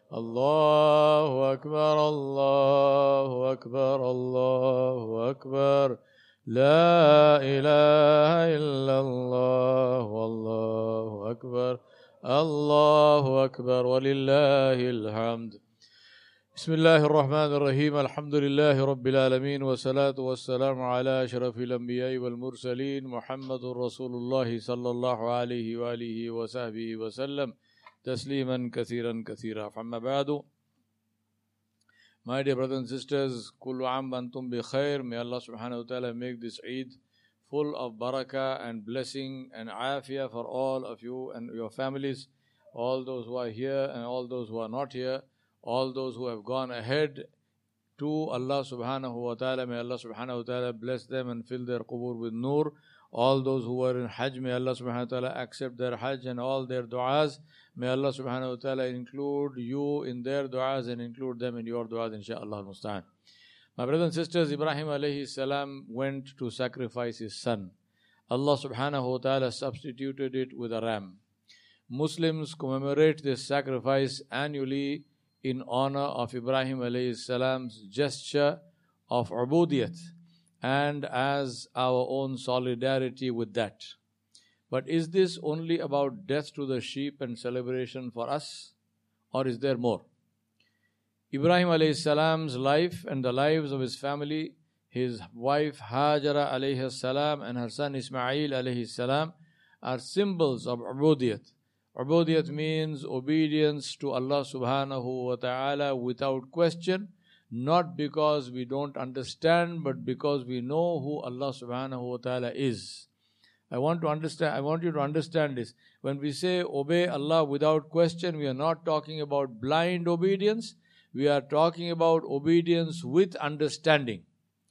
الله أكبر الله أكبر الله أكبر لا إله إلا الله والله أكبر الله أكبر ولله الحمد. بسم الله الرحمن الرحيم. الحمد لله رب العالمين والصلاة والسلام على أشرف الأنبياء والمرسلين محمد رسول الله صلى الله عليه وآله وصحبه وسلم تسليما كثيرا كثيرا. فأما بعد, my dear brothers and sisters, kullu aam wa antum bi khair. May Allah subhanahu wa ta'ala make this Eid full of barakah and blessing and afiyah for all of you and your families, all those who are here and all those who are not here, all those who have gone ahead to Allah subhanahu wa ta'ala. May Allah subhanahu wa ta'ala bless them and fill their qubur with nur. All those who are in Hajj, may Allah subhanahu wa ta'ala accept their Hajj and all their du'as. May Allah subhanahu wa ta'ala include you in their du'as and include them in your du'as, insha'Allah al-Musta'an. My brothers and sisters, Ibrahim alayhi salam went to sacrifice his son. Allah subhanahu wa ta'ala substituted it with a ram. Muslims commemorate this sacrifice annually in honor of Ibrahim alayhi salam's gesture of ubudiyat and as our own solidarity with that. But is this only about death to the sheep and celebration for us, or is there more? Ibrahim alayhi salam's life and the lives of his family, his wife Hajara alayhi salam and her son Ismail alayhi salam, are symbols of ubudiyat. Ubudiyat means obedience to Allah subhanahu wa ta'ala without question, not because we don't understand, but because we know who Allah subhanahu wa ta'ala is. I want you to understand this. When we say obey Allah without question, we are not talking about blind obedience. We are talking about obedience with understanding.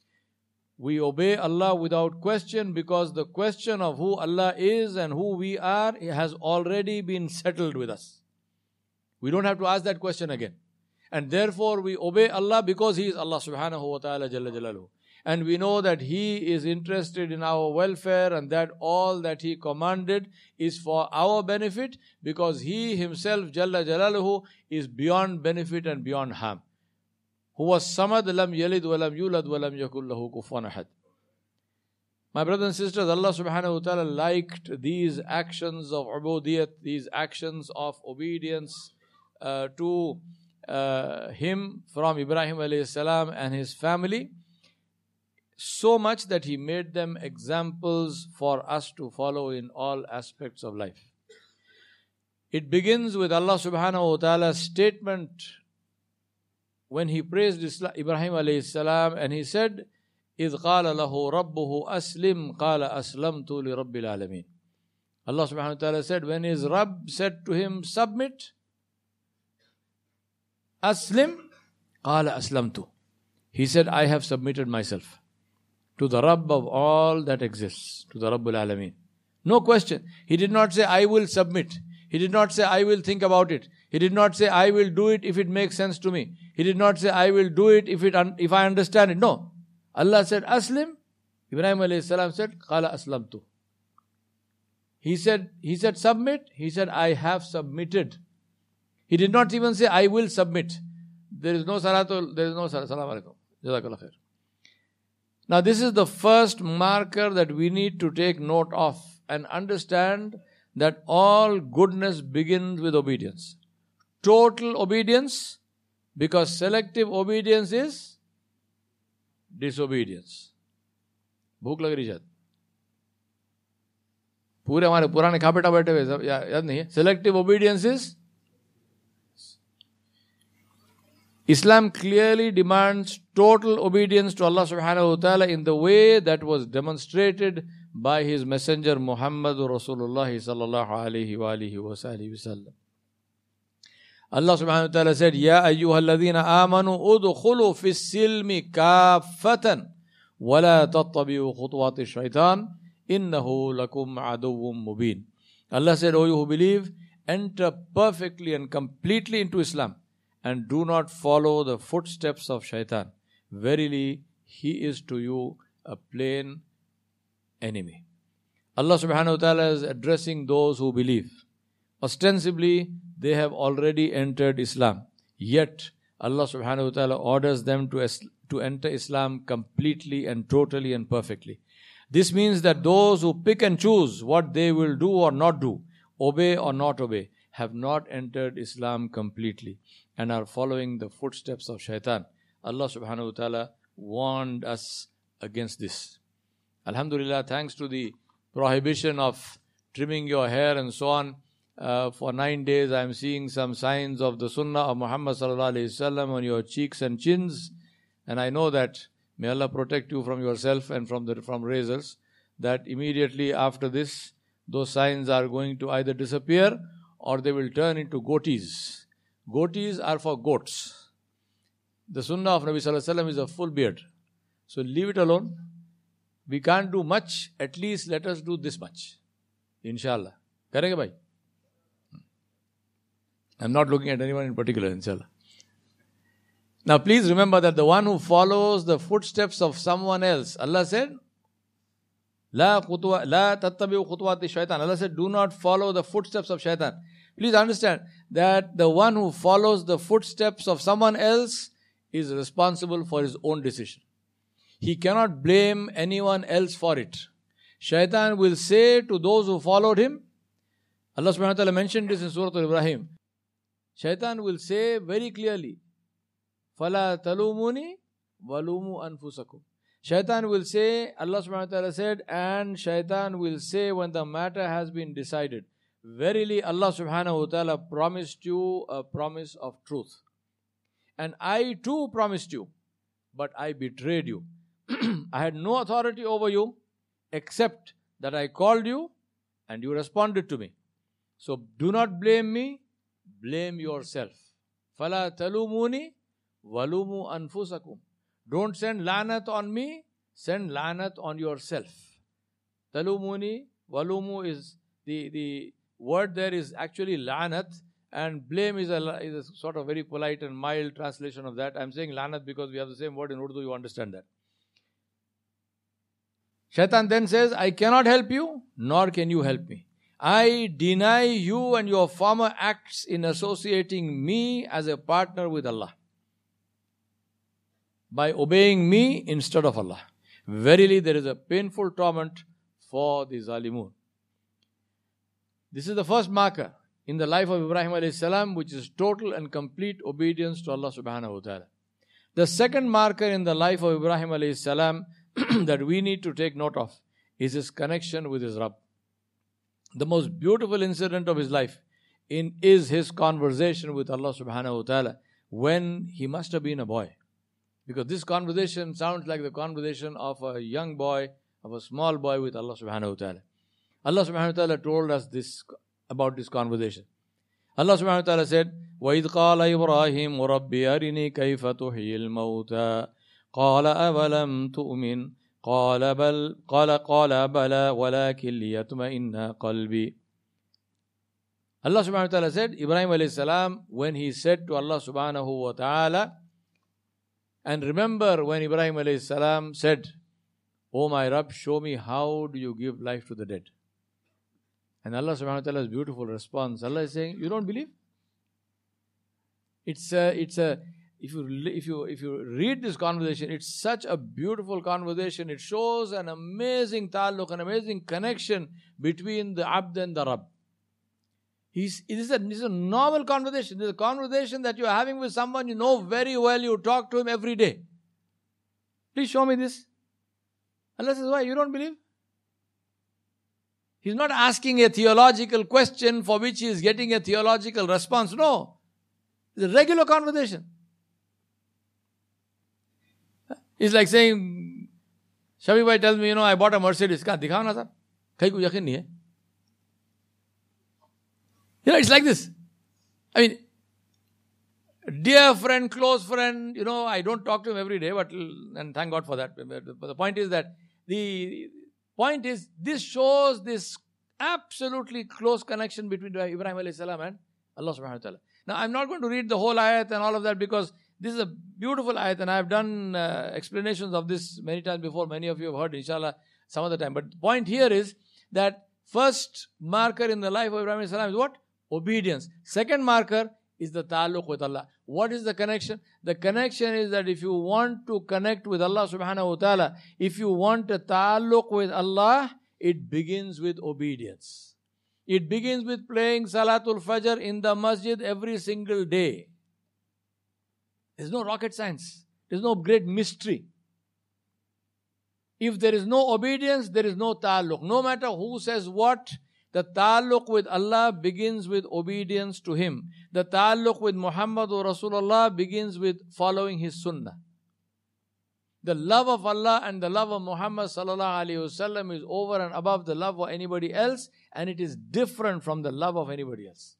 We obey Allah without question because the question of who Allah is and who we are has already been settled with us. We don't have to ask that question again. And therefore we obey Allah because He is Allah subhanahu wa ta'ala jalla jalaluhu. And we know that He is interested in our welfare and that all that He commanded is for our benefit because He Himself jalla jalaluhu is beyond benefit and beyond harm. Huwa samad lam yalid wa lam yulad wa lam yakul lahu kufuwan ahad. My brothers and sisters, Allah subhanahu wa ta'ala liked these actions of ubudiyat, these actions of obedience to Him from Ibrahim alayhi salam and his family, so much that He made them examples for us to follow in all aspects of life. It begins with Allah subhanahu wa ta'ala's statement when He praised Ibrahim alayhi salam and He said, إِذْ قَالَ لَهُ رَبُّهُ أَسْلِمْ قَالَ أَسْلَمْتُ لِرَبِّ الْعَالَمِينَ. Allah subhanahu wa ta'ala said, when his Rabb said to him, submit, Aslim, قَالَ أَسْلَمْتُ. He said, I have submitted myself to the Rabb of all that exists, to the Rabbul Alameen. No question. He did not say, I will submit. He did not say, I will think about it. He did not say, I will do it if it makes sense to me. He did not say, I will do it if I understand it. No. Allah said, Aslim. Ibrahim alayhi salam said, Qala aslamtu. He said, submit. He said, I have submitted. He did not even say, I will submit. There is no salatul, there is no salam alaikum. Jazakallah khair. Now this is the first marker that we need to take note of and understand that all goodness begins with obedience. Total obedience, because selective obedience is disobedience. भूख लग रही शायद पूरे हमारे पुराने खापेटा बैठे हुए याद नहीं है. Selective obedience is Islam clearly demands total obedience to Allah subhanahu wa ta'ala in the way that was demonstrated by His Messenger Muhammadur Rasulullah sallallahu alayhi wa alihi wa sallam. Allah subhanahu wa ta'ala said, Ya ayyuhalladhina amanu udkhulu fis silmi kaffatan wa la tattabi'u khutuwati shaitan innahu lakum aduwwum mubin. Allah said, O you who believe, enter perfectly and completely into Islam and do not follow the footsteps of shaitan. Verily, he is to you a plain enemy. Allah subhanahu wa ta'ala is addressing those who believe. Ostensibly, they have already entered Islam. Yet, Allah subhanahu wa ta'ala orders them to enter Islam completely and totally and perfectly. This means that those who pick and choose what they will do or not do, obey or not obey, have not entered Islam completely and are following the footsteps of shaitan. Allah subhanahu wa ta'ala warned us against this. Alhamdulillah, thanks to the prohibition of trimming your hair and so on, for 9 days I am seeing some signs of the sunnah of Muhammad sallallahu alaihi wasallam on your cheeks and chins, and I know that, may Allah protect you from yourself and from razors, that immediately after this, those signs are going to either disappear or they will turn into goatees. Goatees are for goats. The sunnah of Nabi sallallahu alaihi wasallam is a full beard. So leave it alone. We can't do much, at least let us do this much. Inshallah. Karenge bhai? I'm not looking at anyone in particular, inshallah. Now please remember that the one who follows the footsteps of someone else, Allah said, La tattabi'u khutuwati shaitan. Allah said, do not follow the footsteps of shaitan. Please understand that the one who follows the footsteps of someone else is responsible for his own decision. He cannot blame anyone else for it. Shaitan will say to those who followed him, Allah subhanahu wa ta'ala mentioned this in Surah Al-Ibrahim. Shaitan will say very clearly, فَلَا تَلُومُونِي وَلُومُوا أَنفُسَكُمْ. Shaitan will say, Allah subhanahu wa ta'ala said, and shaitan will say when the matter has been decided, verily Allah subhanahu wa ta'ala promised you a promise of truth. And I too promised you, but I betrayed you. I had no authority over you, except that I called you and you responded to me. So do not blame me, blame yourself. فَلَا تَلُومُونِي وَلُومُوا أَنفُسَكُمْ. Don't send lanat on me, send lanat on yourself. Talumuni, walumu is the word there is actually lanat, and blame is a sort of very polite and mild translation of that. I'm saying lanat because we have the same word in Urdu, you understand that. Shaitan then says, I cannot help you, nor can you help me. I deny you and your former acts in associating me as a partner with Allah, by obeying me instead of Allah. Verily, there is a painful torment for the Zalimun. This is the first marker in the life of Ibrahim alayhi salam, which is total and complete obedience to Allah subhanahu wa ta'ala. The second marker in the life of Ibrahim alayhi salam that we need to take note of is his connection with his Rabb. The most beautiful incident of his life is his conversation with Allah subhanahu wa ta'ala when he must have been a boy. Because this conversation sounds like the conversation of a young boy, of a small boy with Allah subhanahu wa ta'ala. Allah subhanahu wa ta'ala told us this about this conversation. Allah subhanahu wa ta'ala said, وَإِذْ قَالَ إِبْرَاهِيمُ رَبِّ أَرِنِي كَيْفَ تُحْيِي الْمَوْتَى قَالَ أَوَلَمْ تُؤْمِنْ قَالَ بَلَى وَلَكِنْ لِيَطْمَئِنَّ قَلْبِي. Allah subhanahu wa ta'ala said, Ibrahim alayhi salam, when he said to Allah subhanahu wa ta'ala, and remember when Ibrahim alayhi salam said, O my Rabb, show me how do you give life to the dead. And Allah subhanahu wa ta'ala's beautiful response, Allah is saying, you don't believe? If you read this conversation, it's such a beautiful conversation. It shows an amazing ta'alluq, an amazing connection between the abd and the Rabb. It is a normal conversation. It is a conversation that you are having with someone you know very well. You talk to him every day. Please show me this. Allah says, why? You don't believe? He's not asking a theological question for which he is getting a theological response. No. It's a regular conversation. It's like saying, Shafi bhai tells me, I bought a Mercedes. Kahan dikhao na sir? Kahin ko yakin nahi hai. It's like this. I mean, dear friend, close friend, I don't talk to him every day, and thank God for that. But the point is that, this shows this absolutely close connection between Ibrahim alayhi salam and Allah subhanahu wa ta'ala. Now, I'm not going to read the whole ayat and all of that because this is a beautiful ayat and I have done explanations of this many times before. Many of you have heard, inshallah, some other time. But the point here is that first marker in the life of Ibrahim alayhi salam is what? Obedience. Second marker is the ta'alluq with Allah. What is the connection? The connection is that if you want to connect with Allah subhanahu wa ta'ala, if you want a ta'alluq with Allah, it begins with obedience. It begins with playing Salatul Fajr in the masjid every single day. There's no rocket science. There's no great mystery. If there is no obedience, there is no ta'alluq. No matter who says what, the ta'alluq with Allah begins with obedience to Him. The ta'alluq with Muhammadur Rasulullah begins with following His sunnah. The love of Allah and the love of Muhammad sallallahu alaihi wasallam is over and above the love of anybody else, and it is different from the love of anybody else.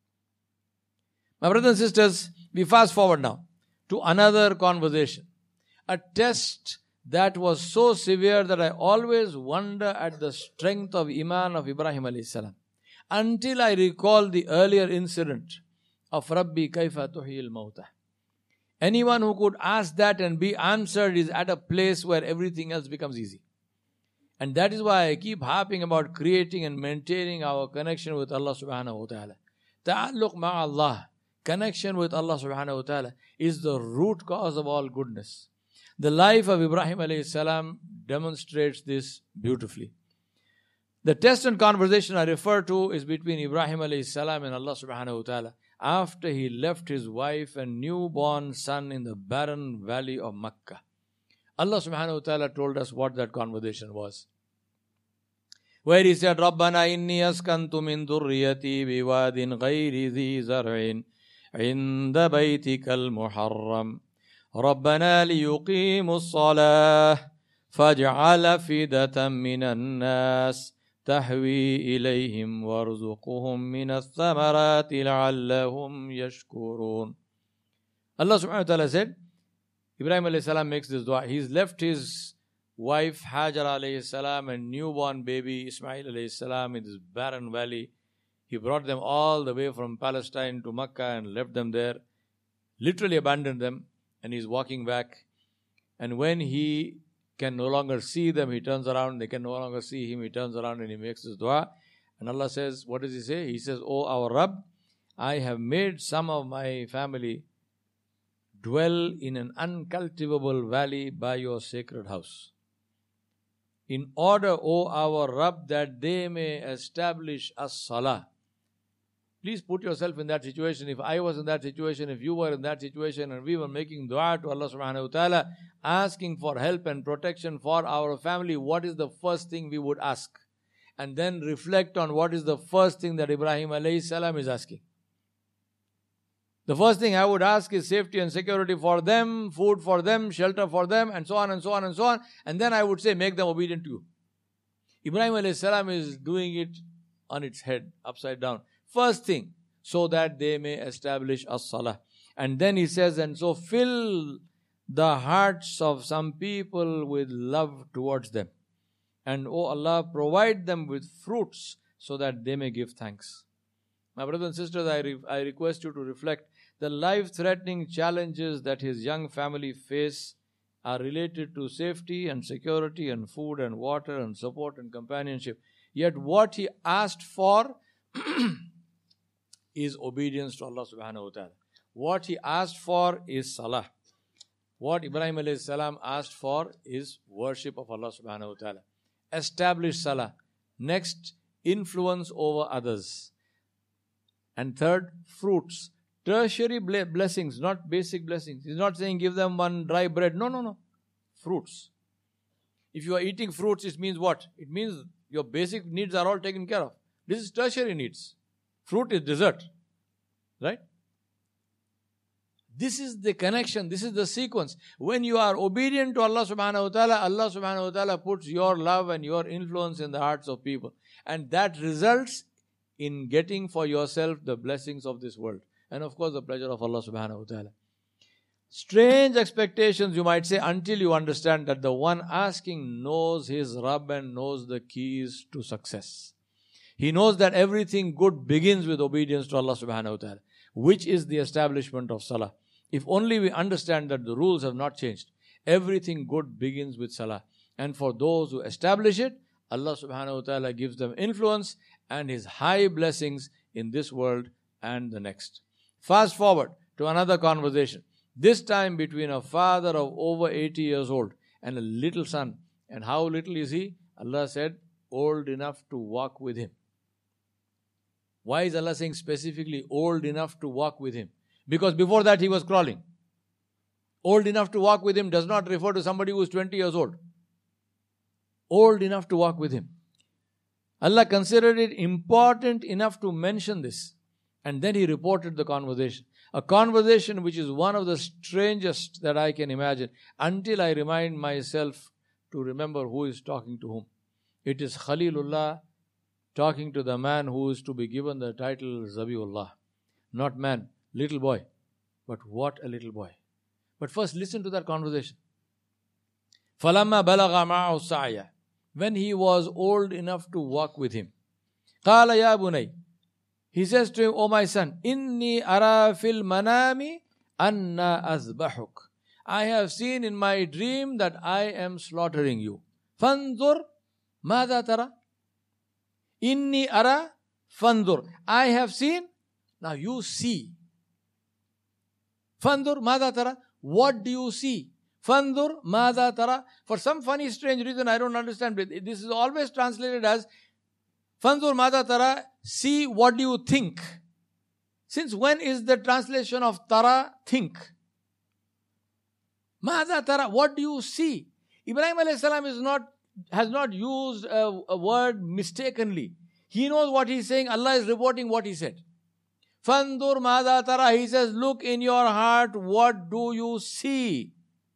My brothers and sisters, we fast forward now to another conversation. A test that was so severe that I always wonder at the strength of Iman of Ibrahim alayhi salam. Until I recall the earlier incident of Rabbi Kaifa Tuhiyil Mawta. Anyone who could ask that and be answered is at a place where everything else becomes easy. And that is why I keep harping about creating and maintaining our connection with Allah subhanahu wa ta'ala. Ta'alluq ma'allah, connection with Allah subhanahu wa ta'ala, is the root cause of all goodness. The life of Ibrahim alayhi salam demonstrates this beautifully. The test and conversation I refer to is between Ibrahim alayhi salam and Allah subhanahu wa ta'ala after he left his wife and newborn son in the barren valley of Makkah. Allah subhanahu wa ta'ala told us what that conversation was. Where he said, رَبَّنَا إِنِّي أَسْكَنْتُ مِنْ ذُرِّيَّتِي بِوَادٍ غَيْرِ ذِي زَرْعٍ عِنْدَ بَيْتِكَ الْمُحَرَّمِ رَبَّنَا لِيُقِيمُوا الصَّلَاةَ فَاجْعَلْ أَفْئِدَةً مِنَ النَّاسِ تهوي إليهم وارزقهم من الثمرات لعلهم يشكرون. Allah subhanahu wa ta'ala said, Ibrahim alayhi salam makes this dua. He's left his wife Hajar alayhi salam and newborn baby Ismail alayhi salam in this barren valley. He brought them all the way from Palestine to Makkah and left them there, literally abandoned them, and he's walking back. And when he can no longer see them, he turns around. They can no longer see him. He turns around and he makes his dua. And Allah says, what does he say? He says, "O our Rabb, I have made some of my family dwell in an uncultivable valley by your sacred house. In order, O our Rabb, that they may establish as-salah." Please put yourself in that situation. If I was in that situation, if you were in that situation, and we were making dua to Allah subhanahu wa ta'ala, asking for help and protection for our family, what is the first thing we would ask? And then reflect on what is the first thing that Ibrahim alayhi salam is asking. The first thing I would ask is safety and security for them, food for them, shelter for them, and so on and so on and so on. And then I would say, make them obedient to you. Ibrahim alayhi salam is doing it on its head, upside down. First thing, so that they may establish as-salah. And then he says, and so fill the hearts of some people with love towards them. And O Allah, provide them with fruits so that they may give thanks. My brothers and sisters, I request you to reflect. The life-threatening challenges that his young family face are related to safety and security and food and water and support and companionship. Yet what he asked for is obedience to Allah subhanahu wa ta'ala. What he asked for is salah. What Ibrahim alayhi salam asked for is worship of Allah subhanahu wa ta'ala. Establish salah. Next, influence over others. And third, fruits. Tertiary blessings, not basic blessings. He's not saying give them one dry bread. No. Fruits. If you are eating fruits, it means what? It means your basic needs are all taken care of. This is tertiary needs. Fruit is dessert. Right? This is the connection. This is the sequence. When you are obedient to Allah subhanahu wa ta'ala, Allah subhanahu wa ta'ala puts your love and your influence in the hearts of people. And that results in getting for yourself the blessings of this world. And of course the pleasure of Allah subhanahu wa ta'ala. Strange expectations, you might say, until you understand that the one asking knows his Rabb and knows the keys to success. He knows that everything good begins with obedience to Allah subhanahu wa ta'ala, which is the establishment of salah. If only we understand that the rules have not changed. Everything good begins with salah. And for those who establish it, Allah subhanahu wa ta'ala gives them influence and His high blessings in this world and the next. Fast forward to another conversation. This time between a father of over 80 years old and a little son. And how little is he? Allah said, old enough to walk with him. Why is Allah saying specifically old enough to walk with him? Because before that he was crawling. Old enough to walk with him does not refer to somebody who is 20 years old. Old enough to walk with him. Allah considered it important enough to mention this. And then he reported the conversation. A conversation which is one of the strangest that I can imagine, until I remind myself to remember who is talking to whom. It is Khalilullah talking to the man who is to be given the title Zabiullah. Not man, little boy. But what a little boy. But first listen to that conversation. فَلَمَّا بَلَغَ مَعَهُ السَّعْيَ. When he was old enough to walk with him. قَالَ يَا بُنَيْ. He says to him, O my son, إِنِّي أَرَى فِي الْمَنَامِ أَنَّا أَذْبَحُكَ. I have seen in my dream that I am slaughtering you. فَانْظُرْ مَاذَا تَرَى. إِنِّي أَرَى فَانْظُرْ. I have seen, now you see. فَانْظُرْ مَاذَا تَرَى. What do you see? فَانْظُرْ مَاذَا تَرَى. For some funny strange reason I don't understand, but this is always translated as فَانْظُرْ مَاذَا تَرَى. See, what do you think? Since when is the translation of tara think? مَاذَا تَرَى. What do you see? Ibrahim alayhi salam has not used a word mistakenly. He knows what he's saying. Allah is reporting what he said. فَانْظُرْ مَاذَا تَرَى. He says, look in your heart, what do you see?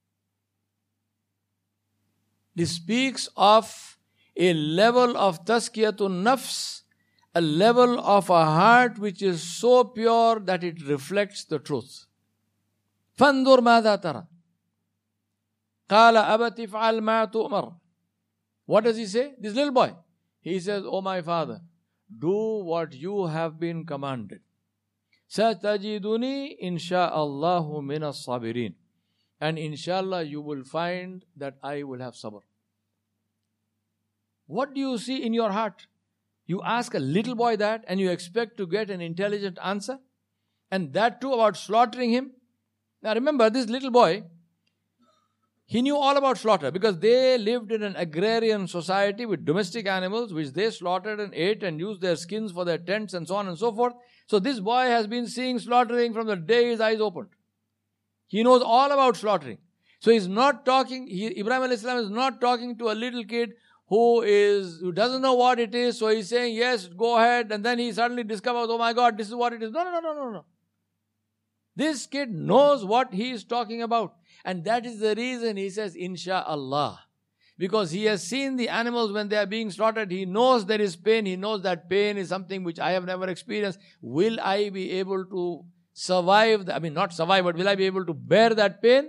This speaks of a level of tazkiyatun nafs, a level of a heart which is so pure that it reflects the truth. فَانْظُرْ مَاذَا تَرَى. قَالَ أَبَتِ فَعَلْ مَا تُؤْمَرْ. What does he say? This little boy. He says, O my father, do what you have been commanded. سَتَجِدُنِي إِنْ شَاءَ اللَّهُ مِنَ الصَّابِرِينَ. And inshallah you will find that I will have sabr. What do you see in your heart? You ask a little boy that and you expect to get an intelligent answer? And that too about slaughtering him? Now remember, this little boy, he knew all about slaughter because they lived in an agrarian society with domestic animals which they slaughtered and ate and used their skins for their tents and so on and so forth. So this boy has been seeing slaughtering from the day his eyes opened. He knows all about slaughtering. So he's not talking, Ibrahim alayhi salam is not talking to a little kid who doesn't know what it is. So he's saying, yes, go ahead. And then he suddenly discovers, oh my God, this is what it is. No. This kid knows what he is talking about. And that is the reason he says, Insha'Allah. Because he has seen the animals when they are being slaughtered. He knows there is pain. He knows that pain is something which I have never experienced. Will I be able to survive? Not survive, but will I be able to bear that pain?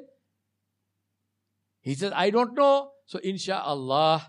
He says, I don't know. So Insha'Allah.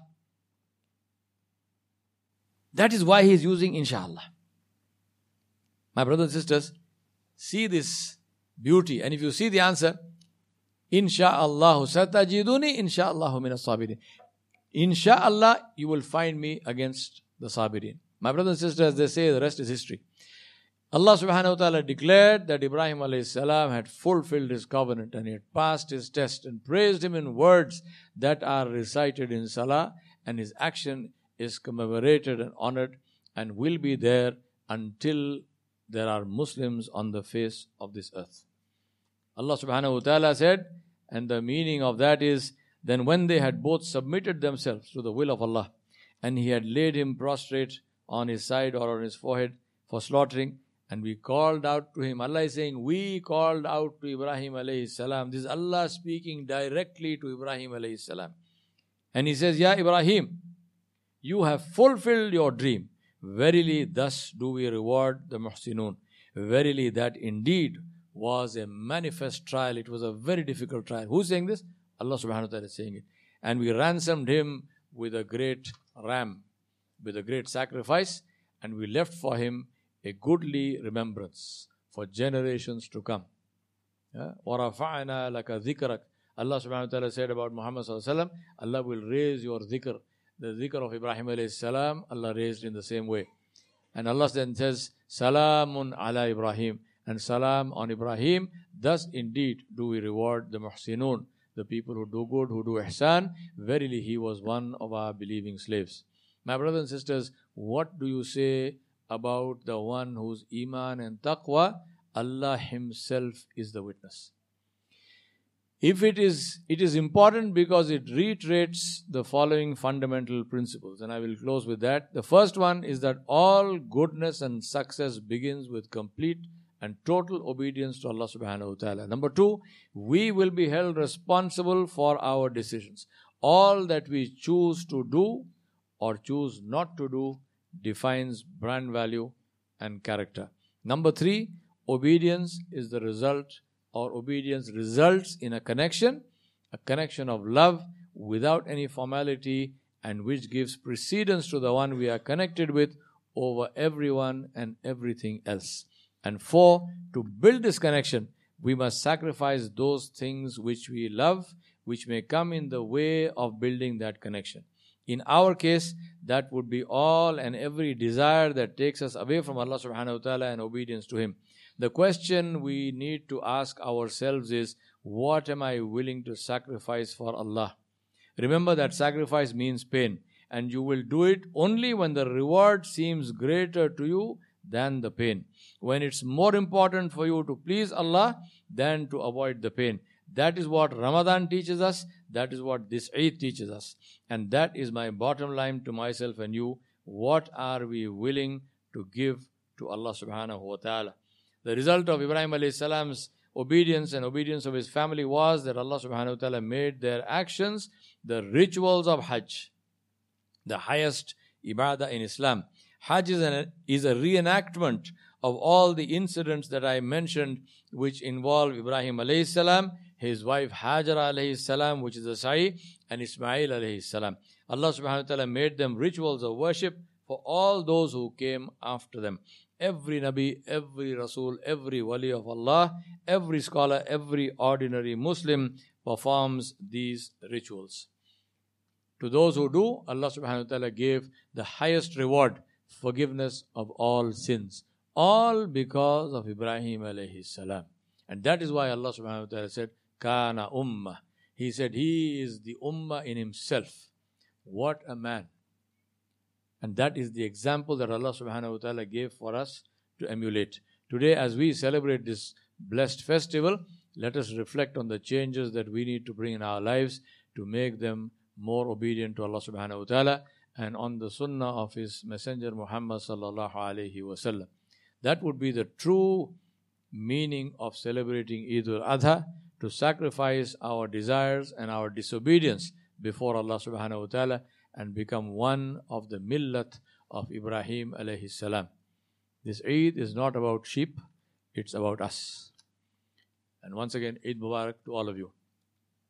That is why he is using Insha'Allah. My brothers and sisters, see this beauty. And if you see the answer, Insha'Allah satajiduni Insha'Allah min as-sabirin. Insha'Allah, you will find me against the sabirin. My brothers and sisters, they say the rest is history. Allah subhanahu wa ta'ala declared that Ibrahim alayhi salam had fulfilled his covenant and he had passed his test and praised him in words that are recited in salah, and his action is commemorated and honored and will be there until there are Muslims on the face of this earth. Allah subhanahu wa ta'ala said, and the meaning of that is, then when they had both submitted themselves to the will of Allah, and he had laid him prostrate on his side or on his forehead for slaughtering, and we called out to him. Allah is saying, we called out to Ibrahim alayhi salam. This is Allah speaking directly to Ibrahim alayhi salam. And he says, Ya Ibrahim, you have fulfilled your dream. Verily, thus do we reward the muhsinun. Verily, that indeed was a manifest trial. It was a very difficult trial. Who's saying this? Allah subhanahu wa ta'ala is saying it. And we ransomed him with a great ram, with a great sacrifice, and we left for him a goodly remembrance for generations to come. وَرَفَعْنَا لَكَ ذِكْرَكَ. Allah subhanahu wa ta'ala said about Muhammad sallallahu alayhi wa sallam, Allah will raise your dhikr. The dhikr of Ibrahim alayhi salam, Allah raised in the same way. And Allah then says, Salamun ala Ibrahim. and salam on Ibrahim. Thus indeed do we reward the muhsinun, the people who do good, who do ihsan. Verily he was one of our believing slaves. My brothers and sisters, what do you say about the one whose iman and taqwa? Allah himself is the witness. It is important because it reiterates the following fundamental principles, and I will close with that. The first one is that all goodness and success begins with complete and total obedience to Allah subhanahu wa ta'ala. Number two, we will be held responsible for our decisions. All that we choose to do or choose not to do defines brand value and character. Number three, obedience is the result, or obedience results in a connection of love without any formality, and which gives precedence to the one we are connected with over everyone and everything else. And four, to build this connection, we must sacrifice those things which we love, which may come in the way of building that connection. In our case, that would be all and every desire that takes us away from Allah subhanahu wa ta'ala and obedience to Him. The question we need to ask ourselves is, what am I willing to sacrifice for Allah? Remember that sacrifice means pain, and you will do it only when the reward seems greater to you than the pain. When it's more important for you to please Allah than to avoid the pain. That is what Ramadan teaches us. That is what this Eid teaches us. And that is my bottom line to myself and you. What are we willing to give to Allah subhanahu wa ta'ala? The result of Ibrahim alayhi salam's obedience and obedience of his family was that Allah subhanahu wa ta'ala made their actions the rituals of Hajj, the highest ibadah in Islam. Hajj is a reenactment of all the incidents that I mentioned, which involve Ibrahim alayhi salam, his wife Hajara alayhi salam, which is a sa'i, and Ismail alayhi salam. Allah subhanahu wa ta'ala made them rituals of worship for all those who came after them. Every Nabi, every Rasul, every Wali of Allah, every scholar, every ordinary Muslim performs these rituals. To those who do, Allah subhanahu wa ta'ala gave the highest reward, forgiveness of all sins. All because of Ibrahim alayhi salam. And that is why Allah subhanahu wa ta'ala said, Kana ummah. He said, he is the ummah in himself. What a man. And that is the example that Allah subhanahu wa ta'ala gave for us to emulate. Today, as we celebrate this blessed festival, let us reflect on the changes that we need to bring in our lives to make them more obedient to Allah subhanahu wa ta'ala and on the sunnah of His Messenger Muhammad sallallahu alayhi wa sallam. That would be the true meaning of celebrating Eid al-Adha, to sacrifice our desires and our disobedience before Allah subhanahu wa ta'ala and become one of the millat of Ibrahim alayhi salam. This Eid is not about sheep, it's about us. And once again, Eid Mubarak to all of you.